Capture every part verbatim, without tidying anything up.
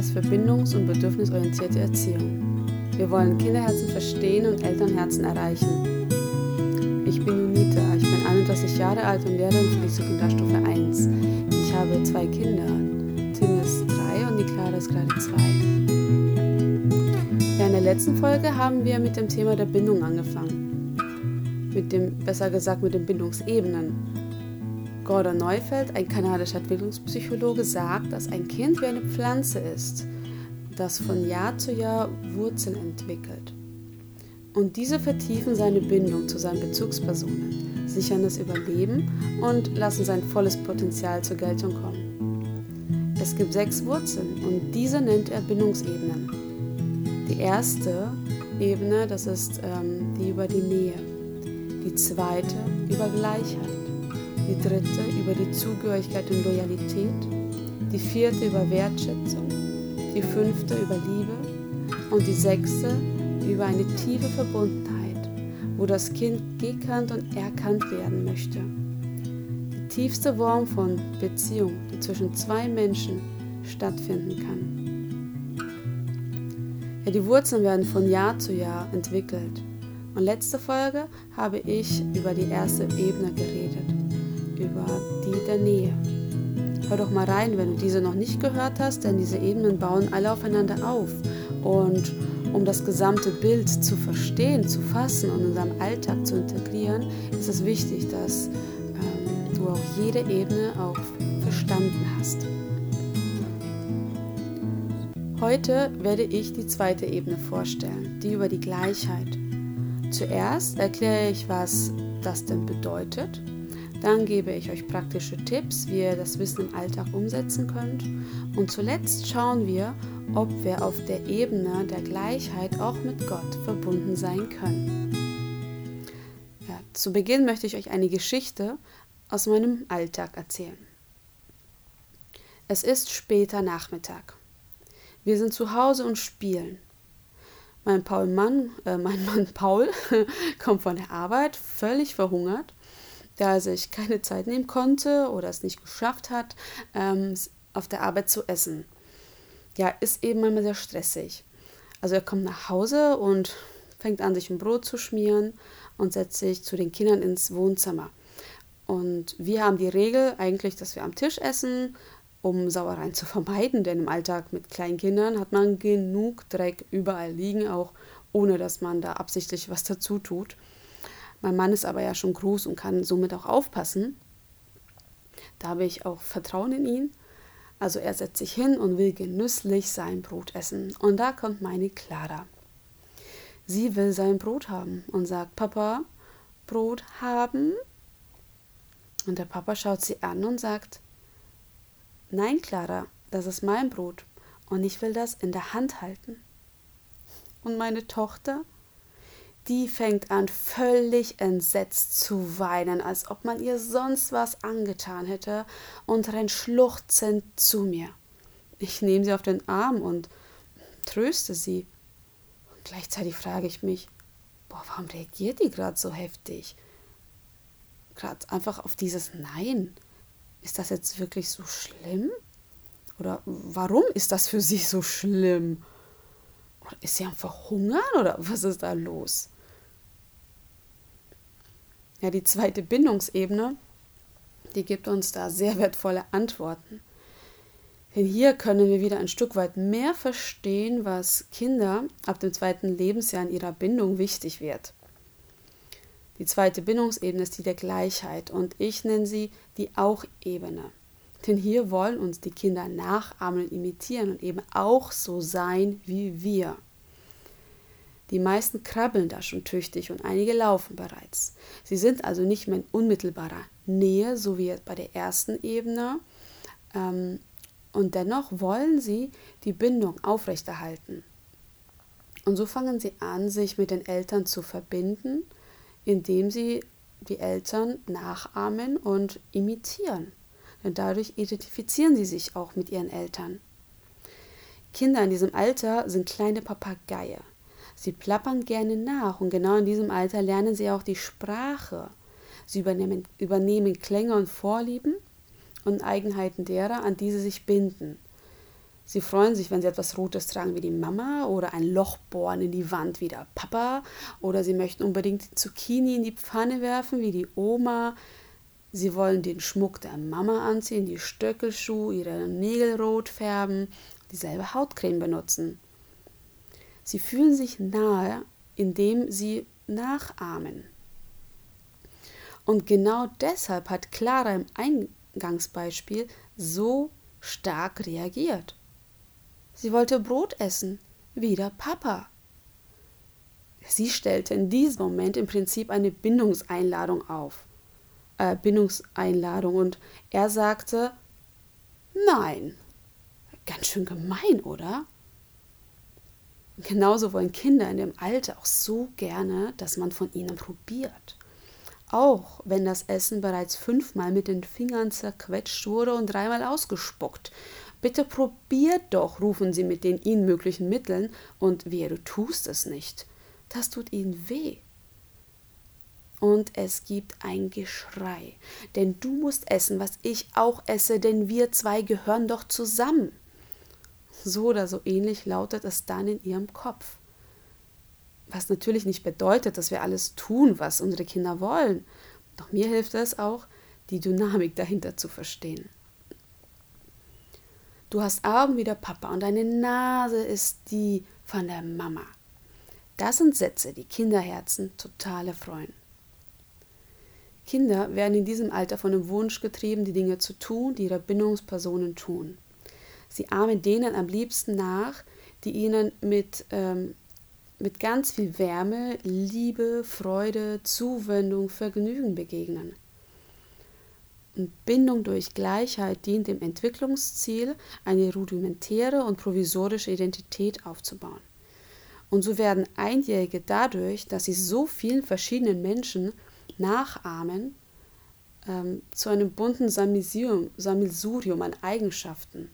Podcast für bindungs- und bedürfnisorientierte Erziehung. Wir wollen Kinderherzen verstehen und Elternherzen erreichen. Ich bin Junita, ich bin einunddreißig Jahre alt und Lehrerin für die Sekundarstufe eins. Ich habe zwei Kinder. Tim ist drei und die Clara ist gerade zwei. Ja, in der letzten Folge haben wir mit dem Thema der Bindung angefangen. Mit dem, besser gesagt, mit den Bindungsebenen. Gordon Neufeld, ein kanadischer Entwicklungspsychologe, sagt, dass ein Kind wie eine Pflanze ist, das von Jahr zu Jahr Wurzeln entwickelt. Und diese vertiefen seine Bindung zu seinen Bezugspersonen, sichern das Überleben und lassen sein volles Potenzial zur Geltung kommen. Es gibt sechs Wurzeln und diese nennt er Bindungsebenen. Die erste Ebene, das ist ähm, die über die Nähe. Die zweite über Gleichheit. Die dritte über die Zugehörigkeit und Loyalität, die vierte über Wertschätzung, die fünfte über Liebe und die sechste über eine tiefe Verbundenheit, wo das Kind gekannt und erkannt werden möchte. Die tiefste Form von Beziehung, die zwischen zwei Menschen stattfinden kann. Ja, die Wurzeln werden von Jahr zu Jahr entwickelt. Und letzte Folge habe ich über die erste Ebene geredet. Über die der Nähe. Hör doch mal rein, wenn du diese noch nicht gehört hast, denn diese Ebenen bauen alle aufeinander auf. Und um das gesamte Bild zu verstehen, zu fassen und in deinem Alltag zu integrieren, ist es wichtig, dass ähm, du auch jede Ebene auch verstanden hast. Heute werde ich die zweite Ebene vorstellen, die über die Gleichheit. Zuerst erkläre ich, was das denn bedeutet. Dann gebe ich euch praktische Tipps, wie ihr das Wissen im Alltag umsetzen könnt. Und zuletzt schauen wir, ob wir auf der Ebene der Gleichheit auch mit Gott verbunden sein können. Ja, zu Beginn möchte ich euch eine Geschichte aus meinem Alltag erzählen. Es ist später Nachmittag. Wir sind zu Hause und spielen. Mein, Paul Mann, äh, mein Mann Paul kommt von der Arbeit, völlig verhungert, da er sich keine Zeit nehmen konnte oder es nicht geschafft hat, ähm, auf der Arbeit zu essen. Ja, ist eben immer sehr stressig. Also er kommt nach Hause und fängt an, sich ein Brot zu schmieren und setzt sich zu den Kindern ins Wohnzimmer. Und wir haben die Regel eigentlich, dass wir am Tisch essen, um Sauereien zu vermeiden, denn im Alltag mit kleinen Kindern hat man genug Dreck überall liegen, auch ohne dass man da absichtlich was dazu tut. Mein Mann ist aber ja schon groß und kann somit auch aufpassen. Da habe ich auch Vertrauen in ihn. Also er setzt sich hin und will genüsslich sein Brot essen. Und da kommt meine Clara. Sie will sein Brot haben und sagt, Papa, Brot haben? Und der Papa schaut sie an und sagt, nein, Clara, das ist mein Brot und ich will das in der Hand halten. Und meine Tochter? Die fängt an, völlig entsetzt zu weinen, als ob man ihr sonst was angetan hätte und rennt schluchzend zu mir. Ich nehme sie auf den Arm und tröste sie. Und gleichzeitig frage ich mich, boah, warum reagiert die gerade so heftig? Gerade einfach auf dieses Nein. Ist das jetzt wirklich so schlimm? Oder warum ist das für sie so schlimm? Oder ist sie am Verhungern oder was ist da los? Ja, die zweite Bindungsebene, die gibt uns da sehr wertvolle Antworten. Denn hier können wir wieder ein Stück weit mehr verstehen, was Kinder ab dem zweiten Lebensjahr in ihrer Bindung wichtig wird. Die zweite Bindungsebene ist die der Gleichheit und ich nenne sie die Auch-Ebene. Denn hier wollen uns die Kinder nachahmen und imitieren und eben auch so sein wie wir. Die meisten krabbeln da schon tüchtig und einige laufen bereits. Sie sind also nicht mehr in unmittelbarer Nähe, so wie bei der ersten Ebene. Und dennoch wollen sie die Bindung aufrechterhalten. Und so fangen sie an, sich mit den Eltern zu verbinden, indem sie die Eltern nachahmen und imitieren. Denn dadurch identifizieren sie sich auch mit ihren Eltern. Kinder in diesem Alter sind kleine Papageien. Sie plappern gerne nach und genau in diesem Alter lernen sie auch die Sprache. Sie übernehmen, übernehmen Klänge und Vorlieben und Eigenheiten derer, an die sie sich binden. Sie freuen sich, wenn sie etwas Rotes tragen wie die Mama oder ein Loch bohren in die Wand wie der Papa oder sie möchten unbedingt die Zucchini in die Pfanne werfen wie die Oma. Sie wollen den Schmuck der Mama anziehen, die Stöckelschuhe, ihre Nägel rot färben, dieselbe Hautcreme benutzen. Sie fühlen sich nahe, indem sie nachahmen. Und genau deshalb hat Clara im Eingangsbeispiel so stark reagiert. Sie wollte Brot essen, wie der Papa. Sie stellte in diesem Moment im Prinzip eine Bindungseinladung auf. Äh, Bindungseinladung und er sagte, nein. Ganz schön gemein, oder? Genauso wollen Kinder in dem Alter auch so gerne, dass man von ihnen probiert. Auch wenn das Essen bereits fünfmal mit den Fingern zerquetscht wurde und dreimal ausgespuckt. Bitte probiert doch, rufen sie mit den ihnen möglichen Mitteln, und wehe, du tust es nicht. Das tut ihnen weh. Und es gibt ein Geschrei, denn du musst essen, was ich auch esse, denn wir zwei gehören doch zusammen. So oder so ähnlich lautet es dann in ihrem Kopf. Was natürlich nicht bedeutet, dass wir alles tun, was unsere Kinder wollen. Doch mir hilft es auch, die Dynamik dahinter zu verstehen. Du hast Augen wie der Papa und deine Nase ist die von der Mama. Das sind Sätze, die Kinderherzen total erfreuen. Kinder werden in diesem Alter von dem Wunsch getrieben, die Dinge zu tun, die ihre Bindungspersonen tun. Sie ahmen denen am liebsten nach, die ihnen mit, ähm, mit ganz viel Wärme, Liebe, Freude, Zuwendung, Vergnügen begegnen. Und Bindung durch Gleichheit dient dem Entwicklungsziel, eine rudimentäre und provisorische Identität aufzubauen. Und so werden Einjährige dadurch, dass sie so vielen verschiedenen Menschen nachahmen, ähm, zu einem bunten Sammelsurium, Sammelsurium an Eigenschaften.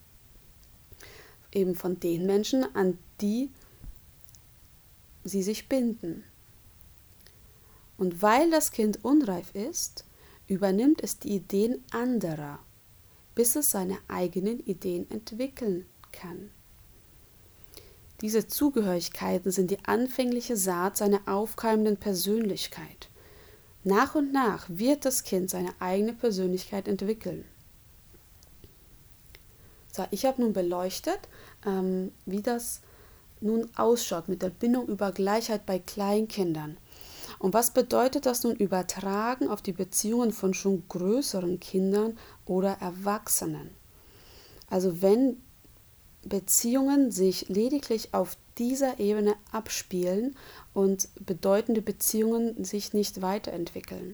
Eben von den Menschen, an die sie sich binden. Und weil das Kind unreif ist, übernimmt es die Ideen anderer, bis es seine eigenen Ideen entwickeln kann. Diese Zugehörigkeiten sind die anfängliche Saat seiner aufkeimenden Persönlichkeit. Nach und nach wird das Kind seine eigene Persönlichkeit entwickeln. So, ich habe nun beleuchtet, ähm, wie das nun ausschaut mit der Bindung über Gleichheit bei Kleinkindern. Und was bedeutet das nun übertragen auf die Beziehungen von schon größeren Kindern oder Erwachsenen? Also wenn Beziehungen sich lediglich auf dieser Ebene abspielen und bedeutende Beziehungen sich nicht weiterentwickeln.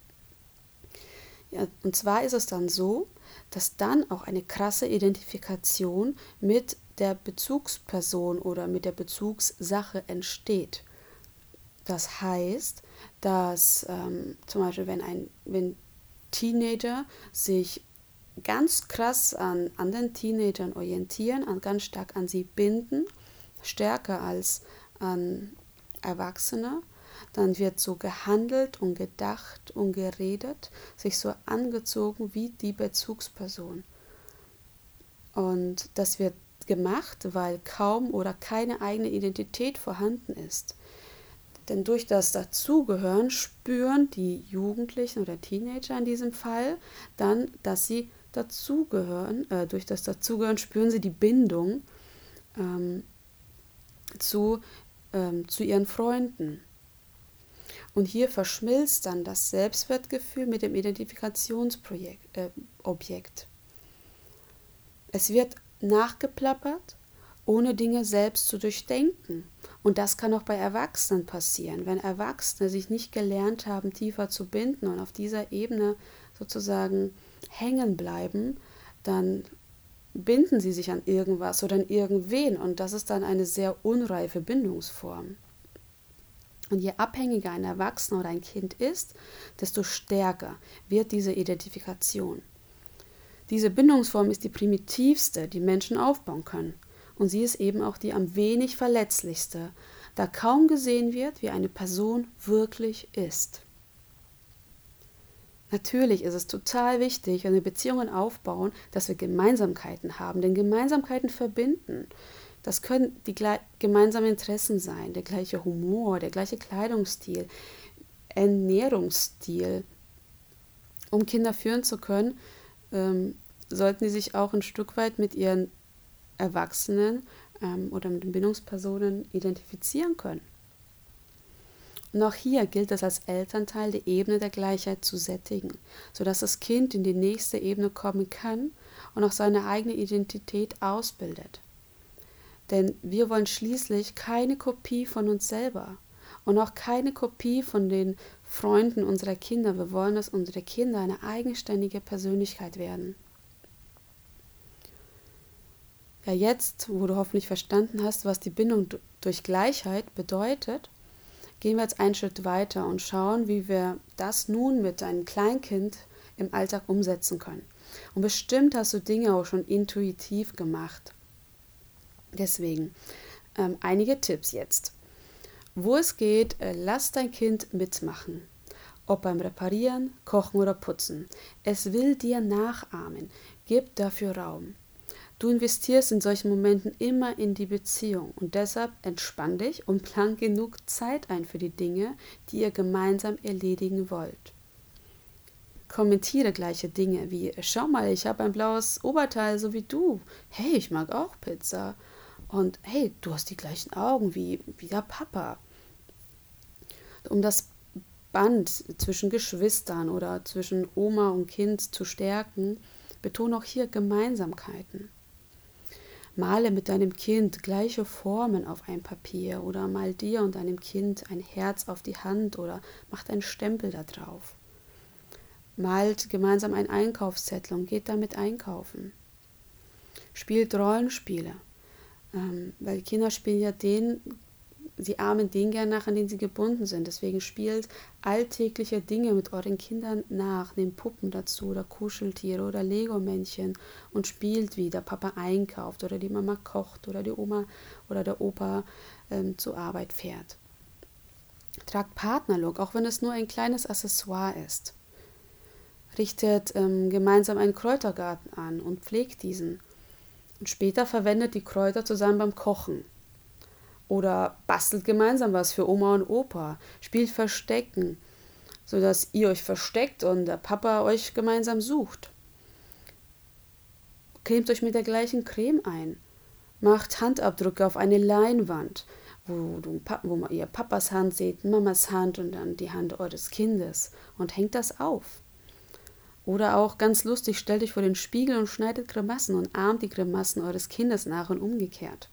Ja, und zwar ist es dann so, dass dann auch eine krasse Identifikation mit der Bezugsperson oder mit der Bezugssache entsteht. Das heißt, dass ähm, zum Beispiel, wenn ein wenn Teenager sich ganz krass an anderen Teenagern orientieren, an, ganz stark an sie binden, stärker als an Erwachsene, dann wird so gehandelt und gedacht und geredet, sich so angezogen wie die Bezugsperson. Und das wird gemacht, weil kaum oder keine eigene Identität vorhanden ist. Denn durch das Dazugehören spüren die Jugendlichen oder Teenager in diesem Fall dann, dass sie dazugehören. Äh, durch das Dazugehören spüren sie die Bindung ähm, zu, ähm, zu ihren Freunden. Und hier verschmilzt dann das Selbstwertgefühl mit dem Identifikationsobjekt. Äh, Objekt. Es wird nachgeplappert, ohne Dinge selbst zu durchdenken. Und das kann auch bei Erwachsenen passieren. Wenn Erwachsene sich nicht gelernt haben, tiefer zu binden und auf dieser Ebene sozusagen hängen bleiben, dann binden sie sich an irgendwas oder an irgendwen. Und das ist dann eine sehr unreife Bindungsform. Und je abhängiger ein Erwachsener oder ein Kind ist, desto stärker wird diese Identifikation. Diese Bindungsform ist die primitivste, die Menschen aufbauen können. Und sie ist eben auch die am wenig verletzlichste, da kaum gesehen wird, wie eine Person wirklich ist. Natürlich ist es total wichtig, wenn wir Beziehungen aufbauen, dass wir Gemeinsamkeiten haben, denn Gemeinsamkeiten verbinden. Das können die gemeinsamen Interessen sein, der gleiche Humor, der gleiche Kleidungsstil, Ernährungsstil. Um Kinder führen zu können, ähm, sollten sie sich auch ein Stück weit mit ihren Erwachsenen ähm, oder mit den Bindungspersonen identifizieren können. Und auch hier gilt es als Elternteil, die Ebene der Gleichheit zu sättigen, sodass das Kind in die nächste Ebene kommen kann und auch seine eigene Identität ausbildet. Denn wir wollen schließlich keine Kopie von uns selber und auch keine Kopie von den Freunden unserer Kinder. Wir wollen, dass unsere Kinder eine eigenständige Persönlichkeit werden. Ja, jetzt, wo du hoffentlich verstanden hast, was die Bindung durch Gleichheit bedeutet, gehen wir jetzt einen Schritt weiter und schauen, wie wir das nun mit einem Kleinkind im Alltag umsetzen können. Und bestimmt hast du Dinge auch schon intuitiv gemacht. Deswegen ähm, einige Tipps jetzt. Wo es geht, äh, lass dein Kind mitmachen. Ob beim Reparieren, Kochen oder Putzen. Es will dir nachahmen. Gib dafür Raum. Du investierst in solchen Momenten immer in die Beziehung und deshalb entspann dich und plan genug Zeit ein für die Dinge, die ihr gemeinsam erledigen wollt. Kommentiere gleiche Dinge wie: Schau mal, ich habe ein blaues Oberteil, so wie du. Hey, ich mag auch Pizza. Und hey, du hast die gleichen Augen wie, wie der Papa. Um das Band zwischen Geschwistern oder zwischen Oma und Kind zu stärken, betone auch hier Gemeinsamkeiten. Male mit deinem Kind gleiche Formen auf ein Papier oder mal dir und deinem Kind ein Herz auf die Hand oder macht einen Stempel da drauf. Malt gemeinsam einen Einkaufszettel und geht damit einkaufen. Spielt Rollenspiele, ähm, weil Kinder spielen ja den, sie ahmen den gern nach, an den sie gebunden sind. Deswegen spielt alltägliche Dinge mit euren Kindern nach, nehmt Puppen dazu oder Kuscheltiere oder Lego-Männchen und spielt, wie der Papa einkauft oder die Mama kocht oder die Oma oder der Opa ähm, zur Arbeit fährt. Tragt Partnerlook, auch wenn es nur ein kleines Accessoire ist. Richtet ähm, gemeinsam einen Kräutergarten an und pflegt diesen. Und später verwendet die Kräuter zusammen beim Kochen. Oder bastelt gemeinsam was für Oma und Opa. Spielt Verstecken, sodass ihr euch versteckt und der Papa euch gemeinsam sucht. Cremt euch mit der gleichen Creme ein. Macht Handabdrücke auf eine Leinwand, wo, du, wo ihr Papas Hand seht, Mamas Hand und dann die Hand eures Kindes. Und hängt das auf. Oder auch ganz lustig, stellt euch vor den Spiegel und schneidet Grimassen und ahmt die Grimassen eures Kindes nach und umgekehrt.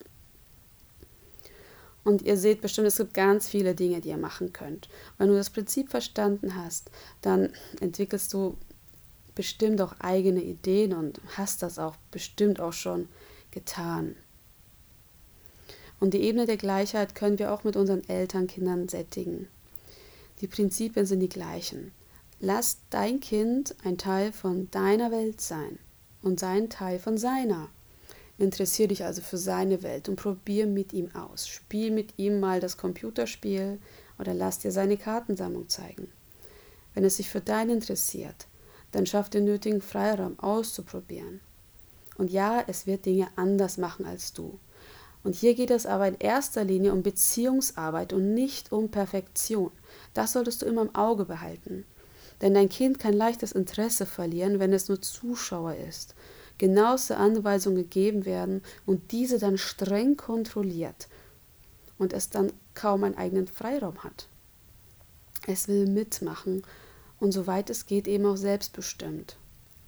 Und ihr seht bestimmt, es gibt ganz viele Dinge, die ihr machen könnt. Wenn du das Prinzip verstanden hast, dann entwickelst du bestimmt auch eigene Ideen und hast das auch bestimmt auch schon getan. Und die Ebene der Gleichheit können wir auch mit unseren Elternkindern sättigen. Die Prinzipien sind die gleichen. Lass dein Kind ein Teil von deiner Welt sein und sein Teil von seiner. Interessiere dich also für seine Welt und probier mit ihm aus. Spiel mit ihm mal das Computerspiel oder lass dir seine Kartensammlung zeigen. Wenn es sich für deinen interessiert, dann schaff den nötigen Freiraum auszuprobieren. Und ja, es wird Dinge anders machen als du. Und hier geht es aber in erster Linie um Beziehungsarbeit und nicht um Perfektion. Das solltest du immer im Auge behalten. Denn dein Kind kann leicht das Interesse verlieren, wenn es nur Zuschauer ist. Genaueste Anweisungen gegeben werden und diese dann streng kontrolliert und es dann kaum einen eigenen Freiraum hat. Es will mitmachen und soweit es geht eben auch selbstbestimmt.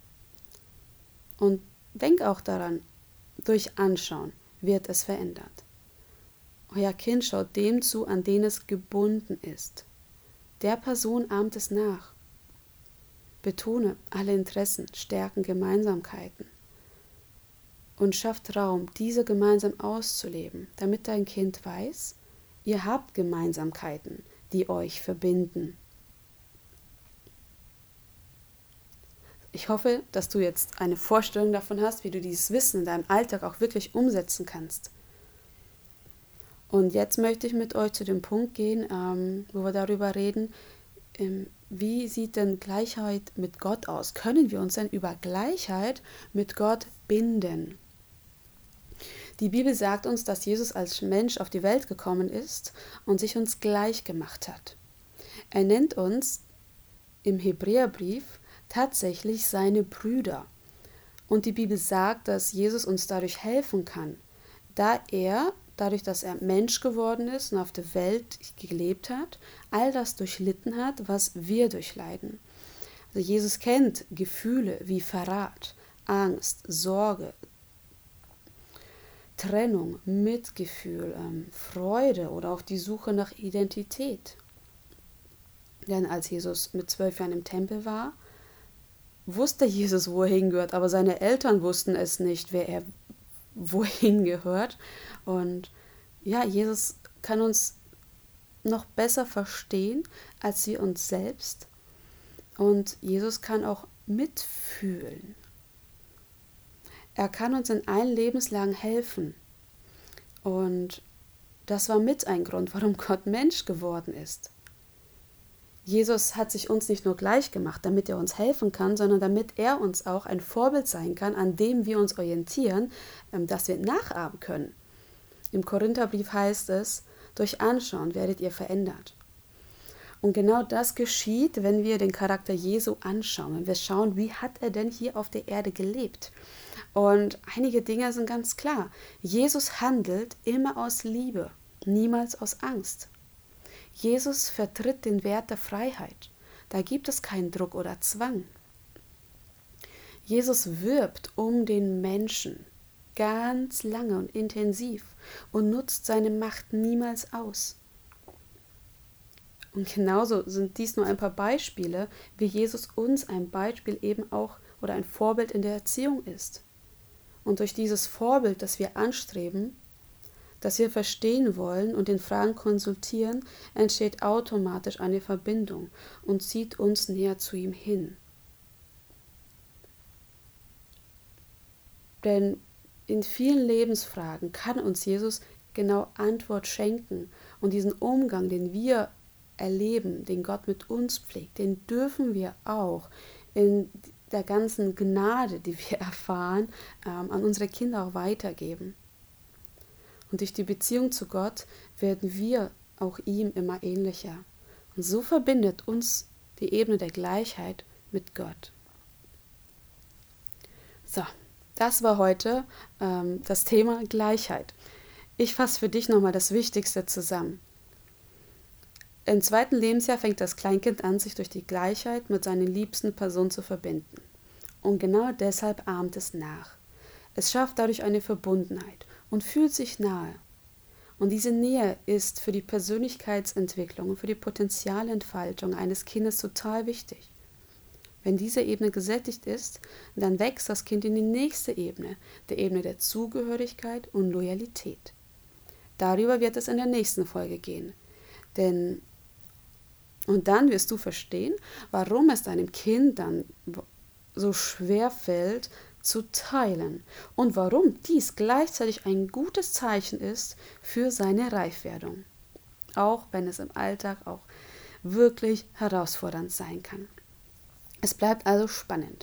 Und denk auch daran, durch Anschauen wird es verändert. Euer Kind schaut dem zu, an den es gebunden ist. Der Person ahmt es nach. Betone alle Interessen, Stärken, Gemeinsamkeiten. Und schafft Raum, diese gemeinsam auszuleben, damit dein Kind weiß, ihr habt Gemeinsamkeiten, die euch verbinden. Ich hoffe, dass du jetzt eine Vorstellung davon hast, wie du dieses Wissen in deinem Alltag auch wirklich umsetzen kannst. Und jetzt möchte ich mit euch zu dem Punkt gehen, ähm, wo wir darüber reden, ähm, wie sieht denn Gleichheit mit Gott aus? Können wir uns denn über Gleichheit mit Gott binden? Die Bibel sagt uns, dass Jesus als Mensch auf die Welt gekommen ist und sich uns gleich gemacht hat. Er nennt uns im Hebräerbrief tatsächlich seine Brüder. Und die Bibel sagt, dass Jesus uns dadurch helfen kann, da er, dadurch, dass er Mensch geworden ist und auf der Welt gelebt hat, all das durchlitten hat, was wir durchleiden. Also Jesus kennt Gefühle wie Verrat, Angst, Sorge, Trennung, Mitgefühl, ähm, Freude oder auch die Suche nach Identität. Denn als Jesus mit zwölf Jahren im Tempel war, wusste Jesus, wo er hingehört, aber seine Eltern wussten es nicht, wer er wohin gehört. Und ja, Jesus kann uns noch besser verstehen als wir uns selbst. Und Jesus kann auch mitfühlen. Er kann uns in allen Lebenslagen helfen. Und das war mit ein Grund, warum Gott Mensch geworden ist. Jesus hat sich uns nicht nur gleich gemacht, damit er uns helfen kann, sondern damit er uns auch ein Vorbild sein kann, an dem wir uns orientieren, das wir nachahmen können. Im Korintherbrief heißt es, durch Anschauen werdet ihr verändert. Und genau das geschieht, wenn wir den Charakter Jesu anschauen, wenn wir schauen, wie hat er denn hier auf der Erde gelebt. Und einige Dinge sind ganz klar. Jesus handelt immer aus Liebe, niemals aus Angst. Jesus vertritt den Wert der Freiheit. Da gibt es keinen Druck oder Zwang. Jesus wirbt um den Menschen ganz lange und intensiv und nutzt seine Macht niemals aus. Und genauso sind dies nur ein paar Beispiele, wie Jesus uns ein Beispiel eben auch oder ein Vorbild in der Erziehung ist. Und durch dieses Vorbild, das wir anstreben, das wir verstehen wollen und in Fragen konsultieren, entsteht automatisch eine Verbindung und zieht uns näher zu ihm hin. Denn in vielen Lebensfragen kann uns Jesus genau Antwort schenken und diesen Umgang, den wir erleben, den Gott mit uns pflegt, den dürfen wir auch in der ganzen Gnade, die wir erfahren, ähm, an unsere Kinder auch weitergeben. Und durch die Beziehung zu Gott werden wir auch ihm immer ähnlicher. Und so verbindet uns die Ebene der Gleichheit mit Gott. So, das war heute ähm, das Thema Gleichheit. Ich fasse für dich nochmal das Wichtigste zusammen. Im zweiten Lebensjahr fängt das Kleinkind an, sich durch die Gleichheit mit seinen liebsten Personen zu verbinden. Und genau deshalb ahmt es nach. Es schafft dadurch eine Verbundenheit und fühlt sich nahe. Und diese Nähe ist für die Persönlichkeitsentwicklung und für die Potenzialentfaltung eines Kindes total wichtig. Wenn diese Ebene gesättigt ist, dann wächst das Kind in die nächste Ebene, der Ebene der Zugehörigkeit und Loyalität. Darüber wird es in der nächsten Folge gehen. Denn, und dann wirst du verstehen, warum es deinem Kind dann so schwer fällt, zu teilen und warum dies gleichzeitig ein gutes Zeichen ist für seine Reifwerdung, auch wenn es im Alltag auch wirklich herausfordernd sein kann. Es bleibt also spannend.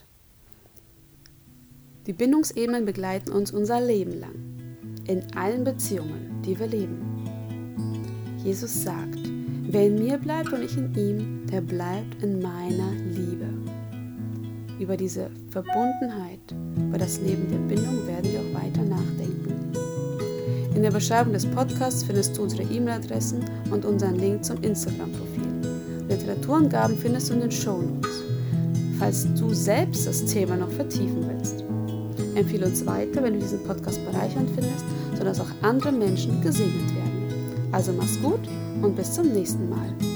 Die Bindungsebenen begleiten uns unser Leben lang, in allen Beziehungen, die wir leben. Jesus sagt, wer in mir bleibt und ich in ihm, der bleibt in meiner Liebe. Über diese Verbundenheit, über das Leben der Bindung werden wir auch weiter nachdenken. In der Beschreibung des Podcasts findest du unsere E-Mail-Adressen und unseren Link zum Instagram-Profil. Literaturangaben findest du in den Shownotes. Falls du selbst das Thema noch vertiefen willst, empfehle uns weiter, wenn du diesen Podcast bereichernd findest, sodass auch andere Menschen gesegnet werden. Also mach's gut und bis zum nächsten Mal.